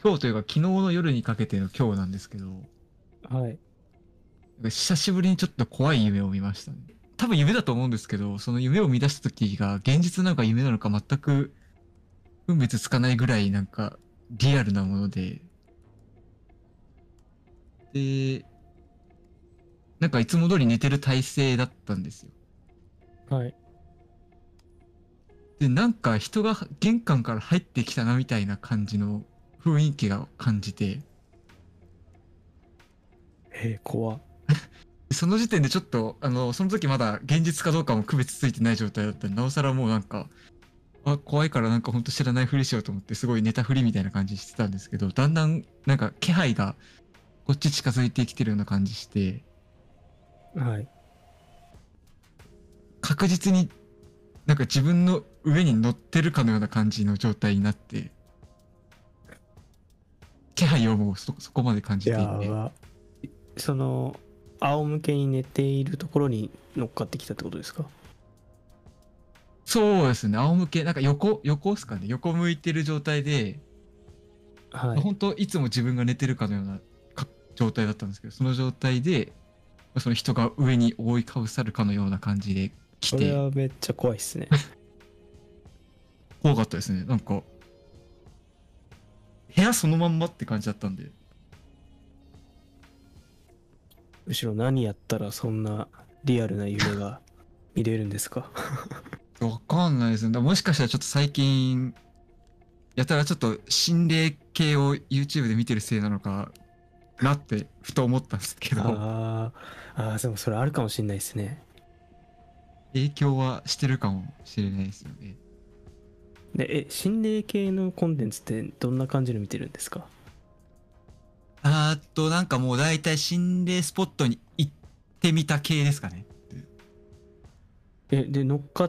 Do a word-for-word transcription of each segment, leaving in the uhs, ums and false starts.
今日というか昨日の夜にかけての今日なんですけど、 はい。 久しぶりにちょっと怖い夢を見ましたね。多分夢だと思うんですけど、その夢を見出した時が現実なのか夢なのか全く分別つかないぐらいなんかリアルなもので、で、なんかいつも通り寝てる体勢だったんですよ。 はい。 で、なんか人が玄関から入ってきたなみたいな感じの雰囲気が感じて、 えー、怖っ。 その時点でちょっと、あの、その時まだ現実かどうかも区別ついてない状態だったんで、なおさらもうなんか、あ、怖いからなんかほんと知らないふりしようと思って、すごい寝たふりみたいな感じしてたんですけど、だんだんなんか気配がこっち近づいてきてるような感じして、 はい。 確実になんか自分の上に乗ってるかのような感じの状態になって、気配をもうそ、そこまで感じやていて、 ば。その、仰向けに寝ているところに乗っかってきたってことですか？ そうですね、仰向け、なんか横、横ですかね、横向いてる状態で、 はい。 本当いつも自分が寝てるかのようなか状態だったんですけど、その状態で、その人が上に覆いかぶさるかのような感じで来それて、 はめっちゃ怖いっすね。 怖かったですね。なんか、部屋そのまんまって感じだったんで、 むしろ何やったらそんなリアルな夢が見れるんですか？ わかんないですね。だからもしかしたらちょっと最近、やたらちょっと心霊系を YouTube で見てるせいなのかなってふと思ったんですけど、 あーあー、でもそれあるかもしんないですね。 影響はしてるかもしれないですよね。 で、え、心霊系のコンテンツってどんな感じの見てるんですか？ あーっと、なんかもう大体心霊スポットに行ってみた系ですかね。 え、で、乗っかって、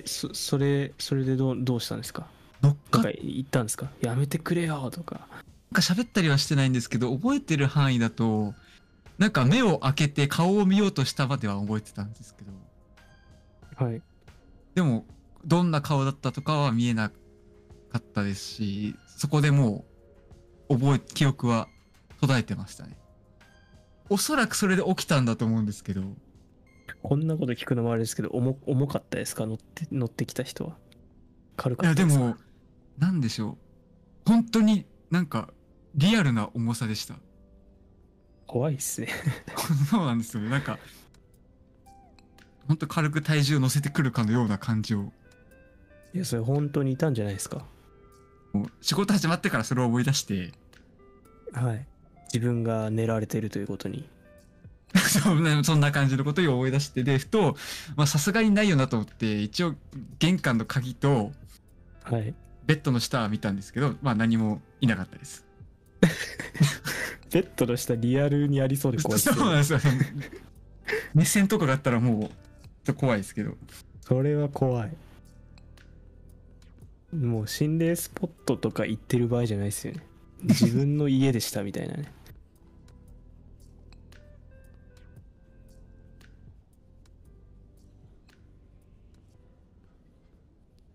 そ、それ、それでどう、どうしたんですか？ 乗っかっなんか言ったんですか？やめてくれよとか。 なんか喋ったりはしてないんですけど、覚えてる範囲だと、なんか目を開けて顔を見ようとしたまでは覚えてたんですけど、 はい。 でも、どんな顔だったとかは見えなかったですし、そこでもう、覚え、記憶は途絶えてましたね。おそらくそれで起きたんだと思うんですけど、 こんなこと聞くのもあれですけど、重、重かったですか？乗って、乗ってきた人は。軽いや、 かったですか？ でも、なんでしょう。本当になんか、リアルな重さでした。 怖いっすね。 そうなんですよね。なんか、本当軽く体重乗せてくるかのような感じを、 いや、それ本当にいたんじゃないですか？ もう仕事始まってからそれを思い出して、 はい。自分が狙われているということに。 そんな、そんな感じのことを思い出して、で、ふと、まあさすがにないよなと思って、一応玄関の鍵とはい。 ベッドの下は見たんですけど、まあ何もいなかったです。 ベッドの下リアルにありそうで怖いっすよね。 そうなんですよ。目線とかがあったらもう、ちょっと怖いですけど。 それは怖い。もう心霊スポットとか行ってる場合じゃないですよね。自分の家でしたみたいなね。